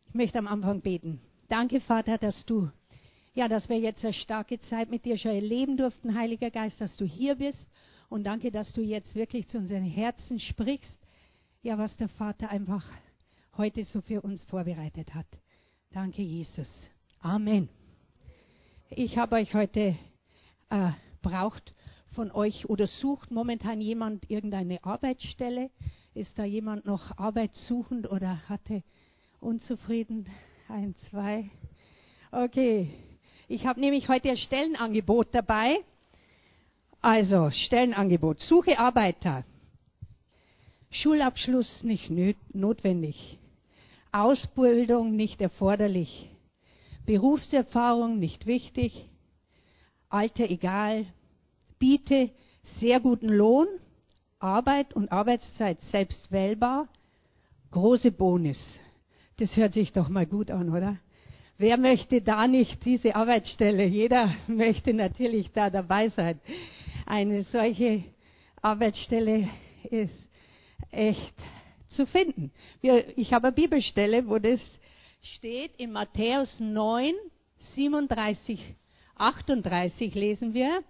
Ich möchte am Anfang beten. Danke, Vater, dass wir jetzt eine starke Zeit mit dir schon erleben durften, Heiliger Geist, dass du hier bist. Und danke, dass du jetzt wirklich zu unseren Herzen sprichst. Ja, was der Vater einfach heute so für uns vorbereitet hat. Danke, Jesus. Amen. Ich habe euch heute braucht von euch oder sucht momentan jemand irgendeine Arbeitsstelle? Ist da jemand noch arbeitssuchend oder hatte unzufrieden? 1, 2. Okay. Ich habe nämlich heute ein Stellenangebot dabei. Also, Stellenangebot. Suche Arbeiter. Schulabschluss nicht notwendig. Ausbildung nicht erforderlich. Berufserfahrung nicht wichtig. Alter egal. Biete sehr guten Lohn. Arbeit und Arbeitszeit selbst wählbar. Große Bonus. Das hört sich doch mal gut an, oder? Wer möchte da nicht diese Arbeitsstelle? Jeder möchte natürlich da dabei sein. Eine solche Arbeitsstelle ist echt zu finden. Ich habe eine Bibelstelle, wo das steht, in Matthäus 9, 37, 38 lesen wir.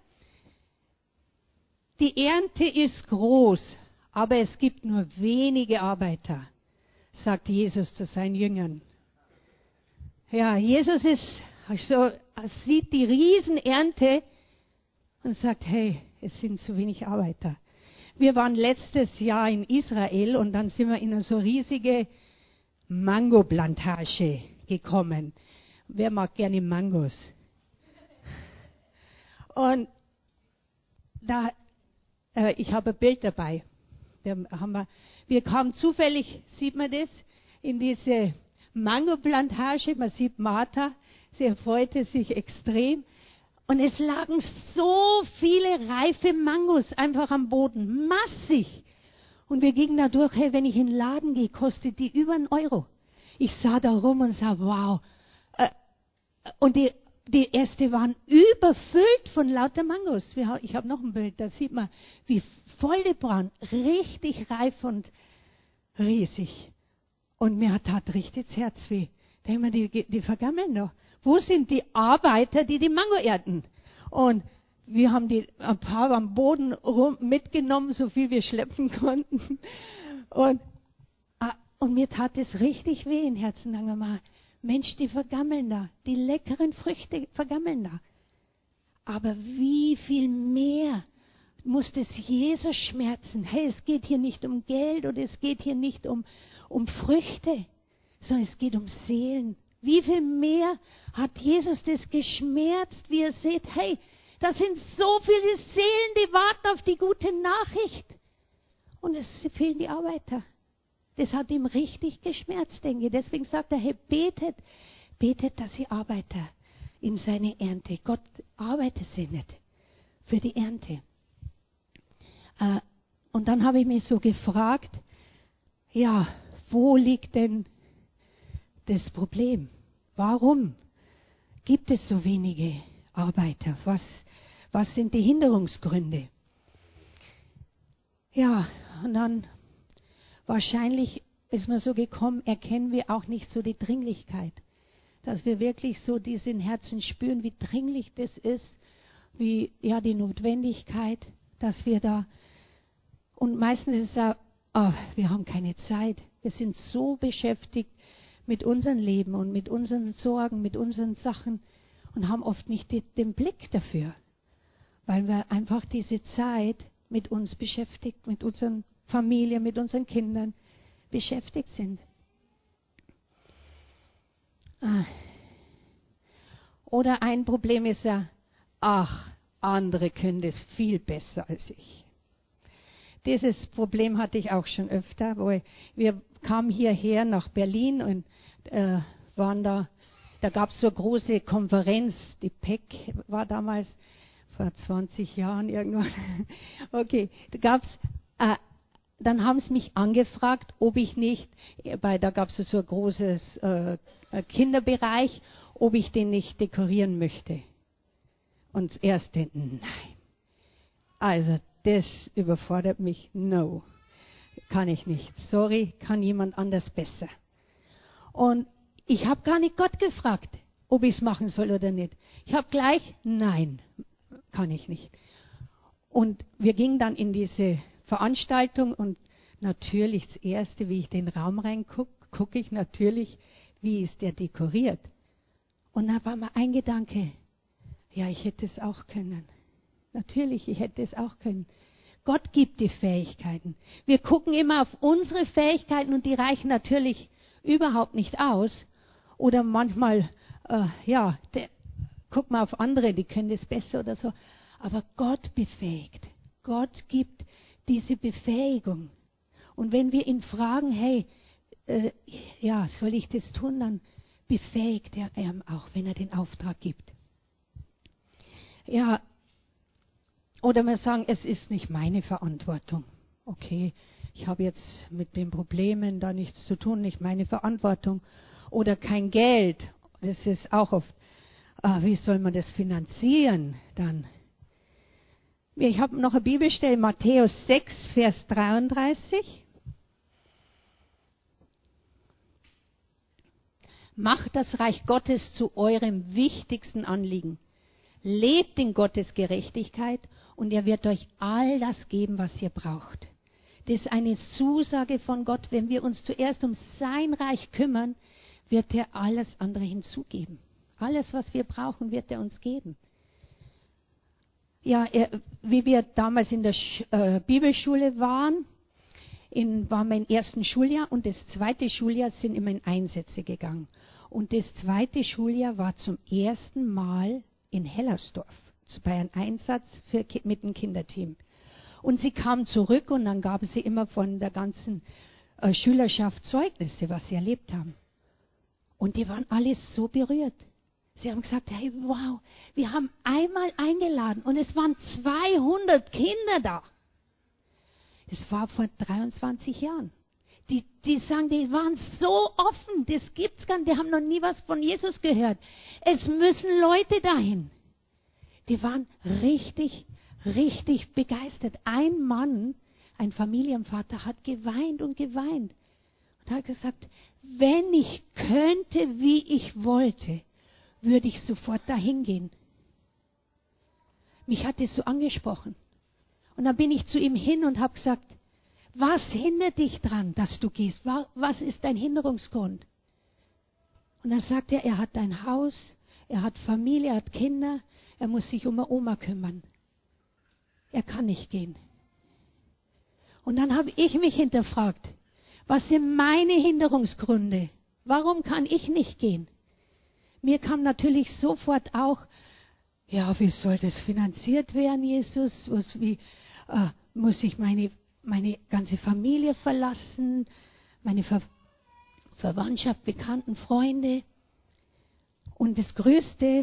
Die Ernte ist groß, aber es gibt nur wenige Arbeiter, sagt Jesus zu seinen Jüngern. Ja, Jesus sieht die Riesenernte und sagt, hey, es sind zu wenig Arbeiter. Wir waren letztes Jahr in Israel und dann sind wir in eine so riesige Mangoplantage gekommen. Wer mag gerne Mangos? Und ich habe ein Bild dabei. Wir kamen zufällig, sieht man das, in diese Mangoplantage. Man sieht Martha, sie freute sich extrem. Und es lagen so viele reife Mangos einfach am Boden, massig. Und wir gingen da durch, hey, wenn ich in den Laden gehe, kostet die über 1 Euro. Ich sah da rum und sah, wow. Und die Äste waren überfüllt von lauter Mangos. Ich habe noch ein Bild, da sieht man, wie voll die waren, richtig reif und riesig. Und mir tat richtig das Herz weh. Da denke ich mir, die vergammeln noch. Wo sind die Arbeiter, die Mango ernten? Und wir haben ein paar am Boden mitgenommen, so viel wir schleppen konnten. Und mir tat es richtig weh im Herzen. Dann mal, Mensch, die vergammeln da. Die leckeren Früchte vergammeln da. Aber wie viel mehr muss das Jesus schmerzen? Hey, es geht hier nicht um Geld oder es geht hier nicht um Früchte, sondern es geht um Seelen. Wie viel mehr hat Jesus das geschmerzt, wie ihr seht, hey, da sind so viele Seelen, die warten auf die gute Nachricht. Und es fehlen die Arbeiter. Das hat ihm richtig geschmerzt, denke ich. Deswegen sagt er, hey, betet, dass ihr Arbeiter in seine Ernte. Gott arbeitet sie nicht für die Ernte. Und dann habe ich mich so gefragt, ja, wo liegt denn das Problem? Warum gibt es so wenige Arbeiter? Was sind die Hinderungsgründe? Ja, und dann wahrscheinlich ist mir so gekommen, erkennen wir auch nicht so die Dringlichkeit. Dass wir wirklich so diesen Herzen spüren, wie dringlich das ist, wie ja die Notwendigkeit, dass wir da, und meistens ist es auch, wir haben keine Zeit. Wir sind so beschäftigt mit unserem Leben und mit unseren Sorgen, mit unseren Sachen und haben oft nicht den Blick dafür, weil wir einfach diese Zeit mit uns beschäftigt, mit unseren Familien, mit unseren Kindern beschäftigt sind. Oder ein Problem ist ja, andere können das viel besser als ich. Dieses Problem hatte ich auch schon öfter, wir kamen hierher nach Berlin und waren da gab es so eine große Konferenz, die PEC war damals, vor 20 Jahren irgendwann. Okay, dann haben sie mich angefragt, ob ich nicht, da gab es so ein großes Kinderbereich, ob ich den nicht dekorieren möchte. Und das erste, nein. Also, das überfordert mich, no. Kann ich nicht. Sorry, kann jemand anders besser. Und Ich habe gar nicht Gott gefragt, ob ich es machen soll oder nicht. Ich habe gleich, nein, kann ich nicht. Und wir gingen dann in diese Veranstaltung und natürlich das Erste, wie ich den Raum reingucke, gucke ich natürlich, wie ist der dekoriert. Und da war mir ein Gedanke, ja, ich hätte es auch können. Natürlich, ich hätte es auch können. Gott gibt die Fähigkeiten. Wir gucken immer auf unsere Fähigkeiten und die reichen natürlich überhaupt nicht aus. Oder manchmal, guck mal auf andere, die können das besser oder so. Aber Gott befähigt. Gott gibt diese Befähigung. Und wenn wir ihn fragen, hey, soll ich das tun, dann befähigt er auch, wenn er den Auftrag gibt. Ja, oder wir sagen, es ist nicht meine Verantwortung. Okay, ich habe jetzt mit den Problemen da nichts zu tun, nicht meine Verantwortung. Oder kein Geld. Das ist auch oft, wie soll man das finanzieren dann? Ich habe noch eine Bibelstelle, Matthäus 6, Vers 33. Macht das Reich Gottes zu eurem wichtigsten Anliegen. Lebt in Gottes Gerechtigkeit und er wird euch all das geben, was ihr braucht. Das ist eine Zusage von Gott. Wenn wir uns zuerst um sein Reich kümmern, wird er alles andere hinzugeben. Alles, was wir brauchen, wird er uns geben. Ja, wie wir damals in der Bibelschule waren wir im ersten Schuljahr und das zweite Schuljahr sind immer in Einsätze gegangen. Und das zweite Schuljahr war zum ersten Mal in Hellersdorf bei einem Einsatz mit dem Kinderteam. Und sie kamen zurück und dann gaben sie immer von der ganzen Schülerschaft Zeugnisse, was sie erlebt haben. Und die waren alle so berührt. Sie haben gesagt, hey, wow, wir haben einmal eingeladen und es waren 200 Kinder da. Das war vor 23 Jahren. Die sagen, die waren so offen, das gibt's gar nicht, die haben noch nie was von Jesus gehört. Es müssen Leute dahin. Die waren richtig, richtig begeistert. Ein Mann, ein Familienvater, hat geweint und geweint. Und hat gesagt, wenn ich könnte, wie ich wollte, würde ich sofort dahin gehen. Mich hat es so angesprochen. Und dann bin ich zu ihm hin und habe gesagt, was hindert dich dran, dass du gehst? Was ist dein Hinderungsgrund? Und dann sagt er hat ein Haus, er hat Familie, er hat Kinder, er muss sich um eine Oma kümmern. Er kann nicht gehen. Und dann habe ich mich hinterfragt, was sind meine Hinderungsgründe? Warum kann ich nicht gehen? Mir kam natürlich sofort auch, ja, wie soll das finanziert werden, Jesus? Muss ich meine ganze Familie verlassen, meine Verwandtschaft, Bekannten, Freunde? Und das größte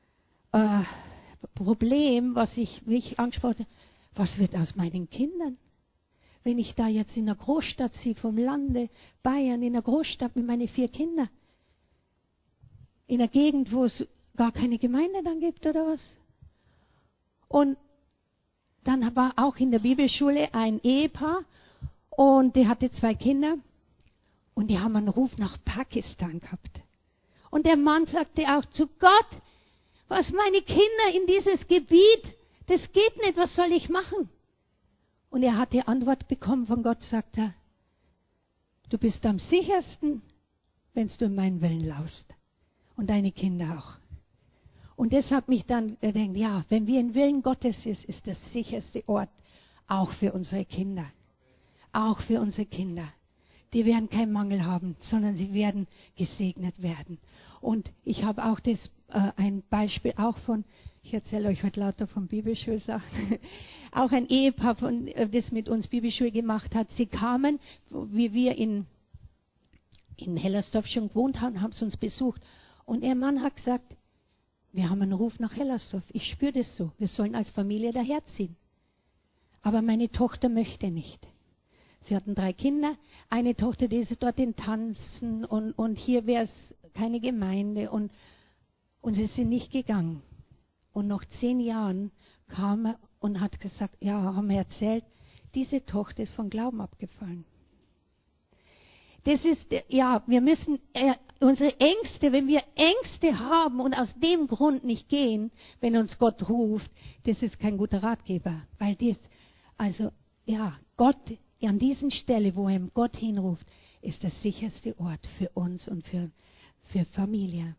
Problem, wie ich angesprochen habe, was wird aus meinen Kindern? Wenn ich da jetzt in einer Großstadt ziehe, vom Lande, Bayern, in einer Großstadt mit meinen 4 Kindern, in einer Gegend, wo es gar keine Gemeinde dann gibt oder was? Und dann war auch in der Bibelschule ein Ehepaar und die hatte 2 Kinder und die haben einen Ruf nach Pakistan gehabt. Und der Mann sagte auch zu Gott, was meine Kinder in dieses Gebiet, das geht nicht, was soll ich machen? Und er hat die Antwort bekommen von Gott, sagt er, du bist am sichersten, wenn du in meinen Willen laufst. Und deine Kinder auch. Und das hat mich dann gedacht, ja, wenn wir im Willen Gottes ist das sicherste Ort, auch für unsere Kinder. Auch für unsere Kinder. Die werden keinen Mangel haben, sondern sie werden gesegnet werden. Und ich habe auch ein Beispiel auch ich erzähle euch heute lauter von Bibelschulsachen, auch ein Ehepaar, das mit uns Bibelschule gemacht hat. Sie kamen, wie wir in Hellersdorf schon gewohnt haben, haben sie uns besucht. Und ihr Mann hat gesagt, wir haben einen Ruf nach Hellersdorf. Ich spüre das so. Wir sollen als Familie daherziehen. Aber meine Tochter möchte nicht. Sie hatten 3 Kinder. Eine Tochter, die ist dort in Tanzen und hier wäre es keine Gemeinde. Und sie sind nicht gegangen. Und nach 10 Jahren kam er und hat gesagt, ja, haben wir erzählt, diese Tochter ist vom Glauben abgefallen. Das ist, ja, wir müssen unsere Ängste, wenn wir Ängste haben und aus dem Grund nicht gehen, wenn uns Gott ruft, das ist kein guter Ratgeber. Weil das, also, ja, Gott, an diesen Stelle, wo ihm Gott hinruft, ist der sicherste Ort für uns und für Familie.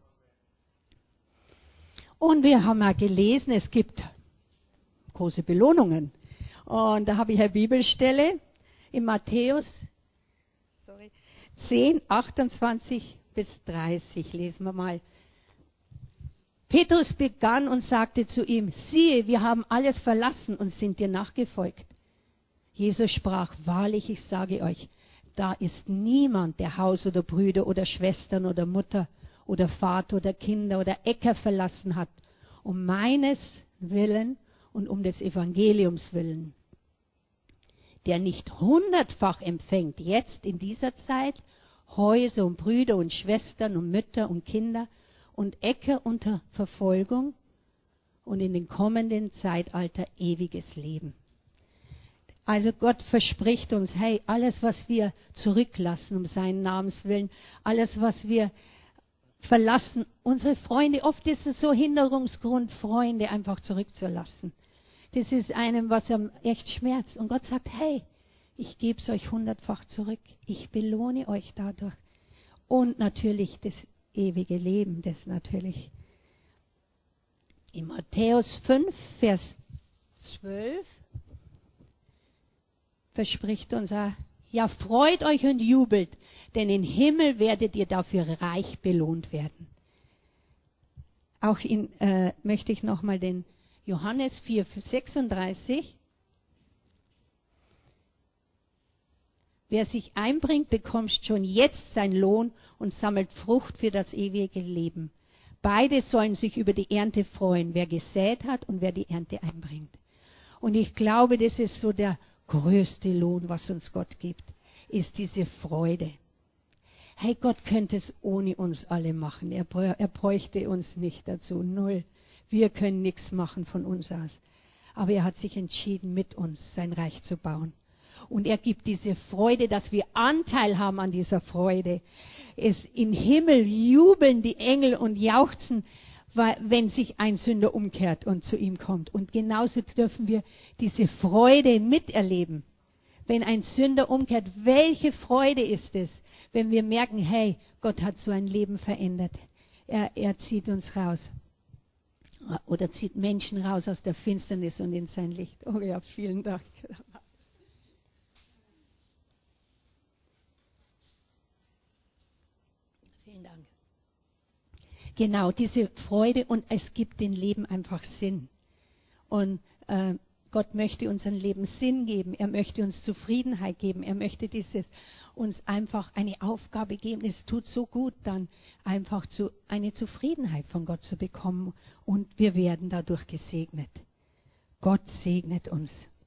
Und wir haben ja gelesen, es gibt große Belohnungen. Und da habe ich eine Bibelstelle in Matthäus 10, 28 bis 30. Lesen wir mal. Petrus begann und sagte zu ihm, siehe, wir haben alles verlassen und sind dir nachgefolgt. Jesus sprach, wahrlich, ich sage euch, da ist niemand, der Haus oder Brüder oder Schwestern oder Mutter oder Vater oder Kinder oder Äcker verlassen hat, um meines Willen und um des Evangeliums willen, der nicht 100-fach empfängt, jetzt in dieser Zeit, Häuser und Brüder und Schwestern und Mütter und Kinder und Äcker unter Verfolgung und in den kommenden Zeitalter ewiges Leben. Also Gott verspricht uns, hey, alles, was wir zurücklassen um seinen Namens willen, alles, was wir verlassen, unsere Freunde, oft ist es so Hinderungsgrund, Freunde einfach zurückzulassen. Das ist einem, was einem echt schmerzt. Und Gott sagt, hey, ich gebe es euch 100-fach zurück. Ich belohne euch dadurch. Und natürlich das ewige Leben, das natürlich. In Matthäus 5, Vers 12 verspricht uns, ja, freut euch und jubelt, denn im Himmel werdet ihr dafür reich belohnt werden. Auch möchte ich nochmal den Johannes 4, 36. Wer sich einbringt, bekommt schon jetzt seinen Lohn und sammelt Frucht für das ewige Leben. Beide sollen sich über die Ernte freuen, wer gesät hat und wer die Ernte einbringt. Und ich glaube, das ist so der größte Lohn, was uns Gott gibt, ist diese Freude. Hey, Gott könnte es ohne uns alle machen. Er bräuchte uns nicht dazu, null. Wir können nichts machen von uns aus. Aber er hat sich entschieden, mit uns sein Reich zu bauen. Und er gibt diese Freude, dass wir Anteil haben an dieser Freude. Im Himmel jubeln die Engel und jauchzen, wenn sich ein Sünder umkehrt und zu ihm kommt. Und genauso dürfen wir diese Freude miterleben. Wenn ein Sünder umkehrt, welche Freude ist es, wenn wir merken, hey, Gott hat so ein Leben verändert. Er zieht uns raus. Oder zieht Menschen raus aus der Finsternis und in sein Licht. Oh ja, vielen Dank. Vielen Dank. Genau, diese Freude, und es gibt dem Leben einfach Sinn. Und Gott möchte unserem Leben Sinn geben. Er möchte uns Zufriedenheit geben. Er möchte uns einfach eine Aufgabe geben. Es tut so gut, dann einfach eine Zufriedenheit von Gott zu bekommen. Und wir werden dadurch gesegnet. Gott segnet uns.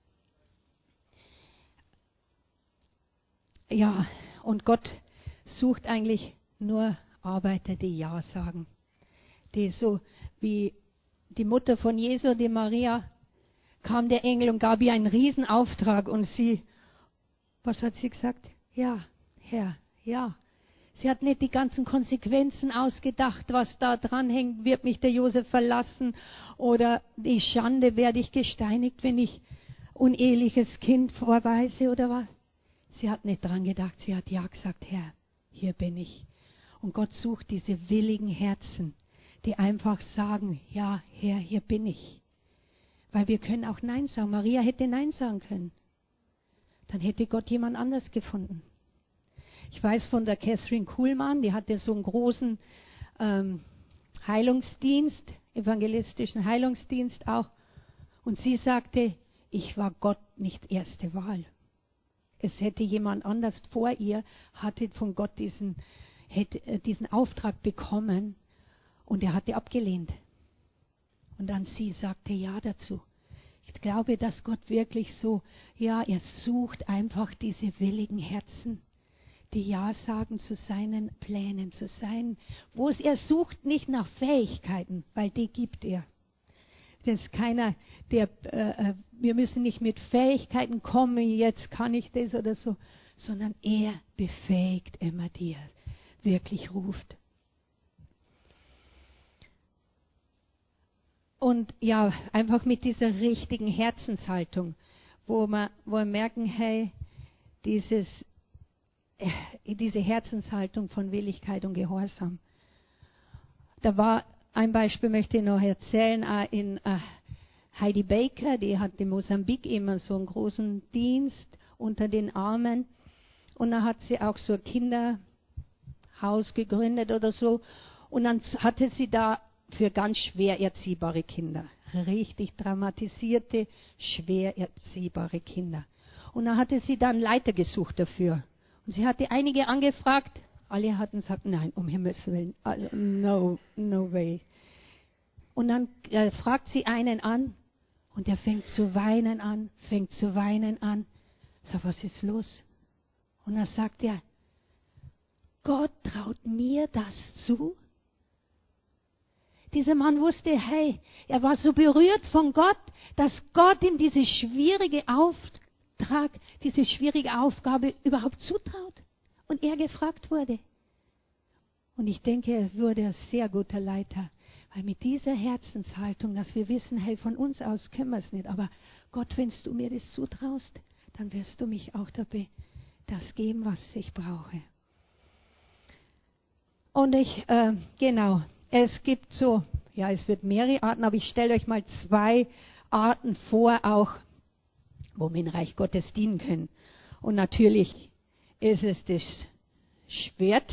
Ja, und Gott sucht eigentlich nur Arbeiter, die Ja sagen. Die so wie die Mutter von Jesu, die Maria, kam der Engel und gab ihr einen Riesenauftrag und sie, was hat sie gesagt? Ja, Herr, ja. Sie hat nicht die ganzen Konsequenzen ausgedacht, was da dranhängt, wird mich der Josef verlassen oder die Schande, werde ich gesteinigt, wenn ich uneheliches Kind vorweise oder was. Sie hat nicht dran gedacht, sie hat ja gesagt, Herr, hier bin ich. Und Gott sucht diese willigen Herzen, die einfach sagen, ja, Herr, hier bin ich. Weil wir können auch Nein sagen. Maria hätte Nein sagen können. Dann hätte Gott jemand anders gefunden. Ich weiß von der Catherine Kuhlmann, die hatte so einen großen Heilungsdienst, evangelistischen Heilungsdienst auch. Und sie sagte, ich war Gott nicht erste Wahl. Es hätte jemand anders vor ihr, hatte von Gott diesen Auftrag bekommen und er hatte abgelehnt. Und dann sie sagte Ja dazu. Ich glaube, dass Gott wirklich so, ja, er sucht einfach diese willigen Herzen, die Ja sagen zu seinen Plänen, zu seinen, er sucht nicht nach Fähigkeiten, weil die gibt er. Das ist keiner, wir müssen nicht mit Fähigkeiten kommen, jetzt kann ich das oder so, sondern er befähigt immer, die er wirklich ruft. Und ja, einfach mit dieser richtigen Herzenshaltung, wo wir merken, hey, diese Herzenshaltung von Willigkeit und Gehorsam. Da war ein Beispiel, möchte ich noch erzählen, in Heidi Baker, die hat in Mosambik immer so einen großen Dienst unter den Armen. Und dann hat sie auch so ein Kinderhaus gegründet oder so. Und dann hatte sie da für ganz schwer erziehbare Kinder, richtig traumatisierte, schwer erziehbare Kinder. Und dann hatte sie dann Leiter gesucht dafür. Und sie hatte einige angefragt, alle hatten gesagt, nein, um Himmels Willen, no way. Und dann fragt sie einen an und der fängt zu weinen an. Sagt, was ist los? Und dann sagt er, Gott traut mir das zu? Dieser Mann wusste, hey, er war so berührt von Gott, dass Gott ihm diese schwierige Aufgabe überhaupt zutraut. Und er gefragt wurde. Und ich denke, er wurde ein sehr guter Leiter. Weil mit dieser Herzenshaltung, dass wir wissen, hey, von uns aus können wir es nicht. Aber Gott, wenn du mir das zutraust, dann wirst du mich auch dabei das geben, was ich brauche. Und es gibt so, ja, es wird mehrere Arten, aber ich stelle euch mal 2 Arten vor, auch, wo wir im Reich Gottes dienen können. Und natürlich ist es das Schwert.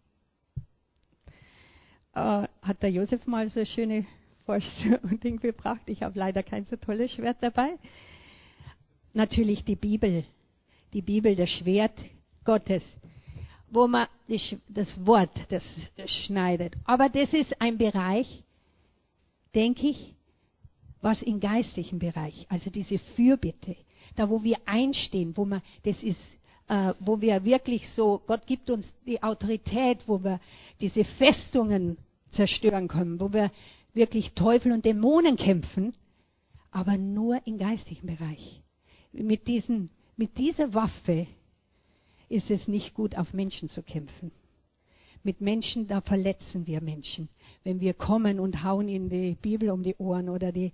Hat der Josef mal so eine schöne Vorstellung gebracht. Ich habe leider kein so tolles Schwert dabei. Natürlich die Bibel, das Schwert Gottes, wo man das Wort, das schneidet. Aber das ist ein Bereich, denke ich, was im geistlichen Bereich, also diese Fürbitte, da wo wir einstehen, wo wir wirklich so, Gott gibt uns die Autorität, wo wir diese Festungen zerstören können, wo wir wirklich Teufel und Dämonen kämpfen, aber nur im geistlichen Bereich. Mit dieser Waffe ist es nicht gut, auf Menschen zu kämpfen. Mit Menschen, da verletzen wir Menschen. Wenn wir kommen und hauen ihnen die Bibel um die Ohren oder wir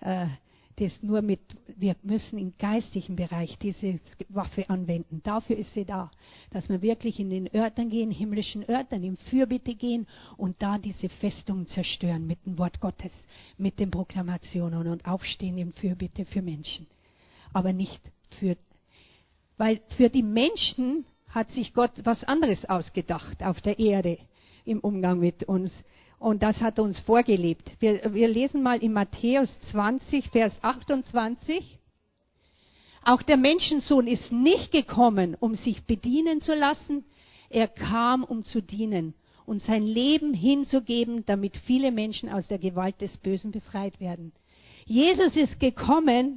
müssen im geistlichen Bereich diese Waffe anwenden. Dafür ist sie da, dass wir wirklich in den Örtern gehen, himmlischen Örtern, in Fürbitte gehen und da diese Festungen zerstören mit dem Wort Gottes, mit den Proklamationen und aufstehen in Fürbitte für Menschen. Aber nicht weil für die Menschen hat sich Gott was anderes ausgedacht auf der Erde im Umgang mit uns. Und das hat er uns vorgelebt. Wir lesen mal in Matthäus 20, Vers 28. Auch der Menschensohn ist nicht gekommen, um sich bedienen zu lassen. Er kam, um zu dienen und sein Leben hinzugeben, damit viele Menschen aus der Gewalt des Bösen befreit werden. Jesus ist gekommen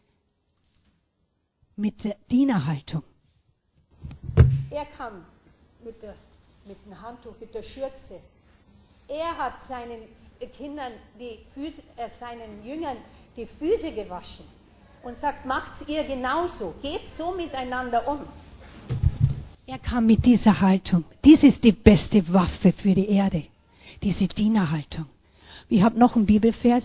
mit der Dienerhaltung. Er kam mit dem Handtuch, mit der Schürze. Er hat seinen Kindern, seinen Jüngern die Füße gewaschen und sagt, macht's ihr genauso, geht so miteinander um. Er kam mit dieser Haltung. Dies ist die beste Waffe für die Erde, diese Dienerhaltung. Ich habe noch einen Bibelvers.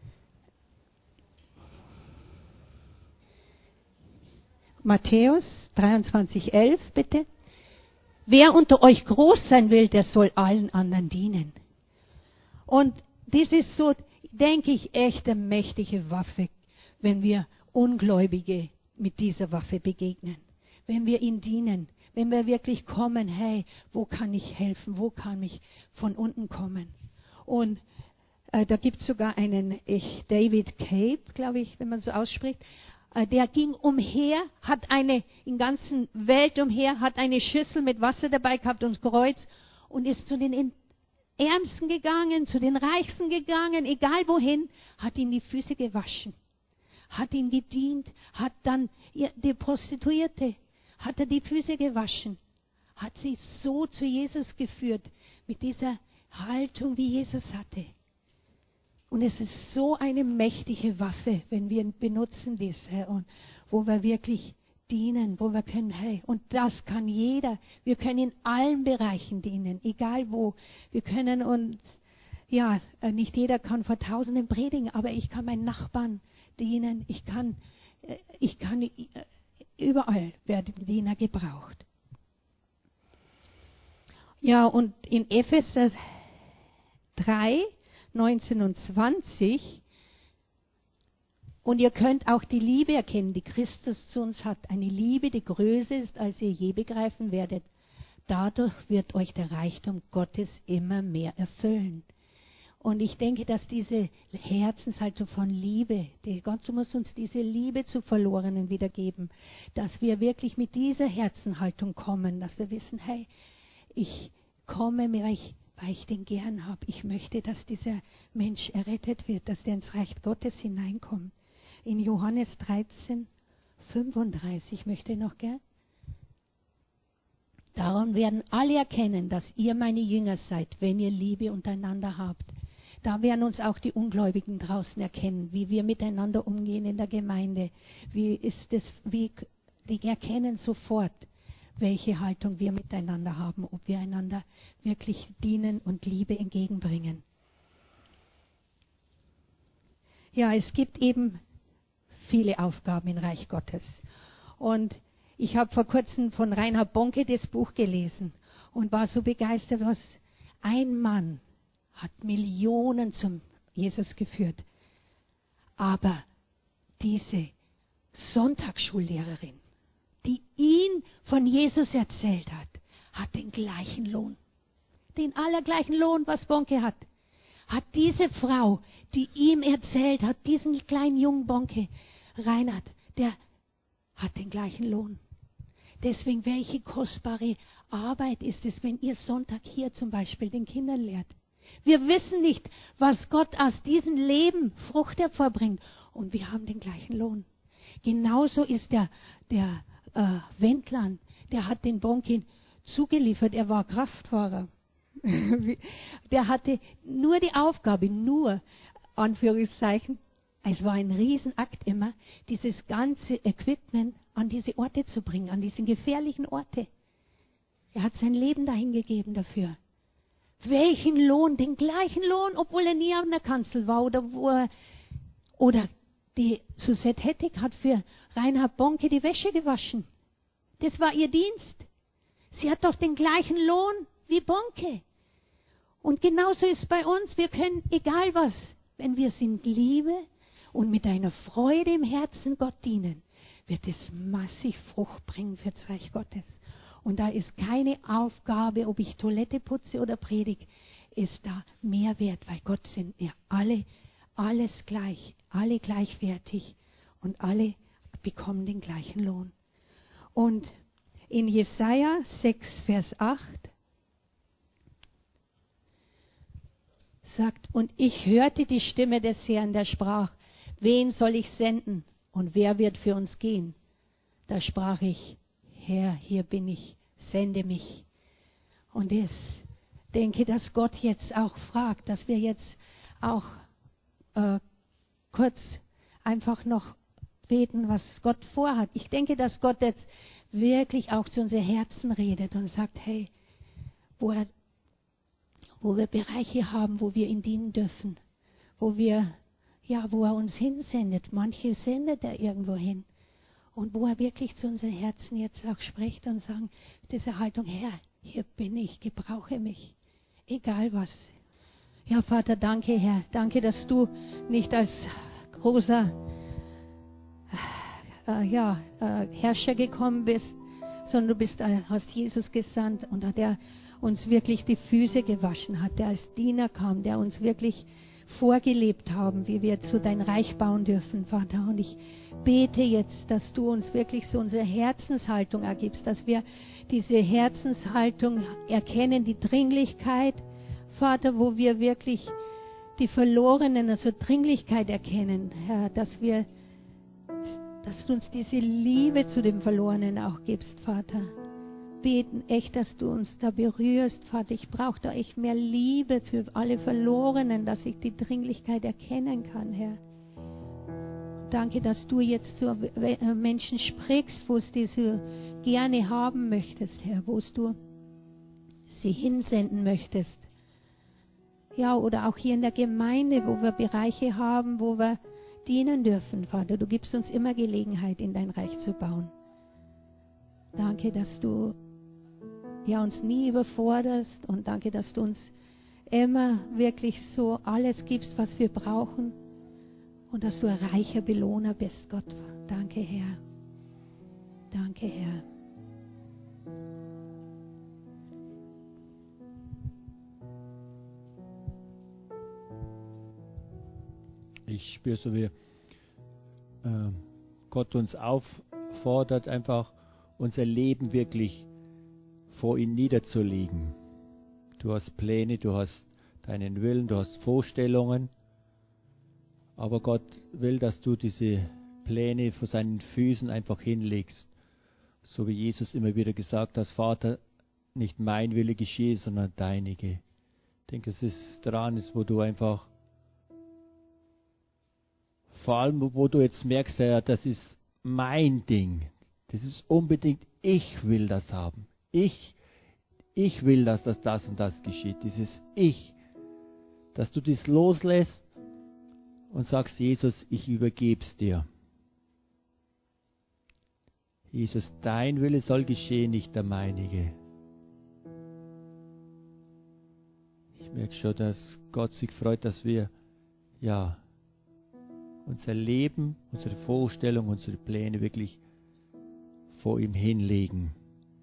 Matthäus 23,11, bitte. Wer unter euch groß sein will, der soll allen anderen dienen. Und das ist so, denke ich, echt eine mächtige Waffe, wenn wir Ungläubige mit dieser Waffe begegnen. Wenn wir ihnen dienen, wenn wir wirklich kommen, hey, wo kann ich helfen, wo kann ich von unten kommen? Und da gibt es sogar einen David Cape, glaube ich, wenn man so ausspricht, der ging umher, hat in der ganzen Welt umher, hat eine Schüssel mit Wasser dabei gehabt und das Kreuz und ist zu den Ärmsten gegangen, zu den Reichsten gegangen, egal wohin, hat ihnen die Füße gewaschen, hat ihnen gedient, hat dann die Prostituierte, hat er die Füße gewaschen, hat sie so zu Jesus geführt, mit dieser Haltung, wie Jesus hatte. Und es ist so eine mächtige Waffe, wenn wir benutzen dies, Herr, und wo wir wirklich dienen, wo wir können, hey, und das kann jeder. Wir können in allen Bereichen dienen, egal wo. Wir können uns, ja, nicht jeder kann vor Tausenden predigen, aber ich kann meinen Nachbarn dienen. Ich kann überall werden Diener gebraucht. Ja, und in Epheser 3, 19 und 20, und ihr könnt auch die Liebe erkennen, die Christus zu uns hat. Eine Liebe, die größer ist, als ihr je begreifen werdet. Dadurch wird euch der Reichtum Gottes immer mehr erfüllen. Und ich denke, dass diese Herzenshaltung von Liebe, Gott muss uns diese Liebe zu Verlorenen wiedergeben, dass wir wirklich mit dieser Herzenshaltung kommen, dass wir wissen, hey, ich komme, weil ich den gern habe. Ich möchte, dass dieser Mensch errettet wird, dass der ins Reich Gottes hineinkommt. In Johannes 13, 35 möchte ich noch gern. Darum werden alle erkennen, dass ihr meine Jünger seid, wenn ihr Liebe untereinander habt. Da werden uns auch die Ungläubigen draußen erkennen, wie wir miteinander umgehen in der Gemeinde. Die erkennen sofort, welche Haltung wir miteinander haben, ob wir einander wirklich dienen und Liebe entgegenbringen. Ja, es gibt eben viele Aufgaben im Reich Gottes. Und ich habe vor kurzem von Reinhard Bonke das Buch gelesen und war so begeistert, was ein Mann hat Millionen zum Jesus geführt. Aber diese Sonntagsschullehrerin, die ihn von Jesus erzählt hat, hat den gleichen Lohn. Den allergleichen Lohn, was Bonke hat. Hat diese Frau, die ihm erzählt hat, diesen kleinen jungen Bonke, Reinhard, der hat den gleichen Lohn. Deswegen, welche kostbare Arbeit ist es, wenn ihr Sonntag hier zum Beispiel den Kindern lehrt. Wir wissen nicht, was Gott aus diesem Leben Frucht hervorbringt. Und wir haben den gleichen Lohn. Genauso ist der Wendland, der hat den Bonkin zugeliefert. Er war Kraftfahrer. Der hatte nur die Aufgabe, Anführungszeichen, es war ein Riesenakt immer, dieses ganze Equipment an diese Orte zu bringen, an diesen gefährlichen Orte. Er hat sein Leben dahingegeben dafür. Welchen Lohn? Den gleichen Lohn, obwohl er nie an der Kanzel war oder die Suzette Hettig hat für Reinhard Bonke die Wäsche gewaschen. Das war ihr Dienst. Sie hat doch den gleichen Lohn wie Bonke. Und genauso ist es bei uns. Wir können, egal was, wenn wir in Liebe und mit einer Freude im Herzen Gott dienen, wird es massiv Frucht bringen für das Reich Gottes. Und da ist keine Aufgabe, ob ich Toilette putze oder predige, ist da mehr wert, weil Gott sind ja alles gleich, alle gleichwertig und alle bekommen den gleichen Lohn. Und in Jesaja 6, Vers 8 sagt, und ich hörte die Stimme des Herrn, der sprach, wen soll ich senden und wer wird für uns gehen? Da sprach ich, Herr, hier bin ich, sende mich. Und ich denke, dass Gott jetzt auch fragt, dass wir jetzt auch kurz einfach noch beten, was Gott vorhat. Ich denke, dass Gott jetzt wirklich auch zu unseren Herzen redet und sagt, hey, wo wir Bereiche haben, wo wir ihn dienen dürfen, wo er uns hinsendet. Manche sendet er irgendwo hin. Und wo er wirklich zu unseren Herzen jetzt auch spricht und sagt, diese Haltung, Herr, hier bin ich, gebrauche mich, egal was. Ja, Vater, danke, Herr. Danke, dass du nicht als großer Herrscher gekommen bist, sondern du hast Jesus gesandt und der uns wirklich die Füße gewaschen hat, der als Diener kam, der uns wirklich vorgelebt haben, wie wir zu dein Reich bauen dürfen, Vater. Und ich bete jetzt, dass du uns wirklich so unsere Herzenshaltung ergibst, dass wir diese Herzenshaltung erkennen, die Dringlichkeit, Vater, wo wir wirklich die Verlorenen, also Dringlichkeit erkennen, Herr, dass du uns diese Liebe zu dem Verlorenen auch gibst, Vater. Beten echt, dass du uns da berührst, Vater. Ich brauche da echt mehr Liebe für alle Verlorenen, dass ich die Dringlichkeit erkennen kann, Herr. Danke, dass du jetzt zu Menschen sprichst, wo es die so gerne haben möchtest, Herr, wo du sie hinsenden möchtest. Ja, oder auch hier in der Gemeinde, wo wir Bereiche haben, wo wir dienen dürfen, Vater. Du gibst uns immer Gelegenheit, in dein Reich zu bauen. Danke, dass du uns nie überforderst, und danke, dass du uns immer wirklich so alles gibst, was wir brauchen, und dass du ein reicher Belohner bist, Gott. Danke, Herr. Danke, Herr. Ich spüre so, wie Gott uns auffordert, einfach unser Leben wirklich vor ihn niederzulegen. Du hast Pläne, du hast deinen Willen, du hast Vorstellungen, aber Gott will, dass du diese Pläne vor seinen Füßen einfach hinlegst. So wie Jesus immer wieder gesagt hat, Vater, nicht mein Wille geschehe, sondern deinige. Ich denke, es ist dran, wo du einfach, vor allem wo du jetzt merkst, ja, das ist mein Ding. Das ist unbedingt, ich will das haben. Ich will, dass das und das geschieht. Dieses Ich, dass du das loslässt und sagst, Jesus, ich übergebe es dir. Jesus, dein Wille soll geschehen, nicht der meinige. Ich merke schon, dass Gott sich freut, dass wir, unser Leben, unsere Vorstellung, unsere Pläne wirklich vor ihm hinlegen.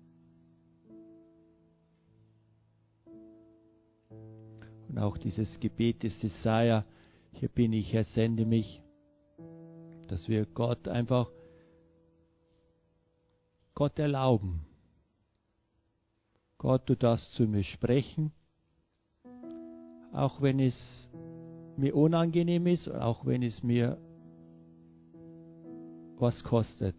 Und auch dieses Gebet des Jesaja, hier bin ich, Herr, sende mich, dass wir Gott erlauben. Gott, du darfst zu mir sprechen, auch wenn es mir unangenehm ist, auch wenn es mir was kostet.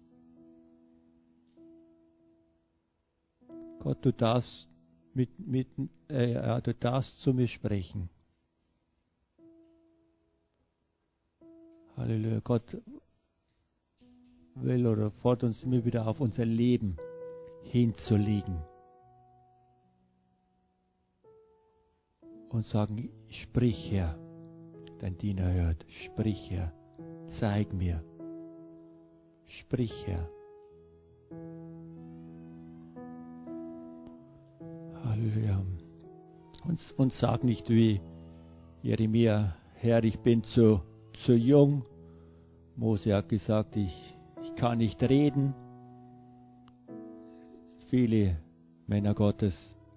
Gott, du darfst du darfst zu mir sprechen. Halleluja. Gott will oder fordert uns immer wieder auf, unser Leben hinzulegen und sagen, sprich, Herr, dein Diener hört, sprich, Herr, zeig mir, sprich, Herr. Halleluja. Und sag nicht wie Jeremia, Herr, ich bin zu jung. Mose hat gesagt, ich kann nicht reden. Viele Männer Gottes,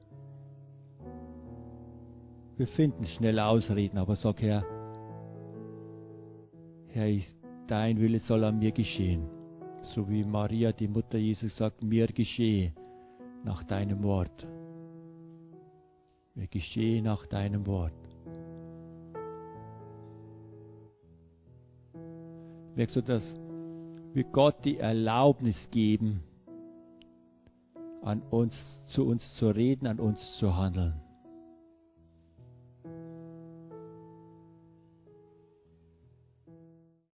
wir finden schnell Ausreden, aber sag, Herr, dein Wille soll an mir geschehen. So wie Maria, die Mutter Jesus, sagt, mir geschehe nach deinem Wort. Mir geschehe nach deinem Wort. Merkst du, dass wir Gott die Erlaubnis geben, zu uns zu reden, an uns zu handeln?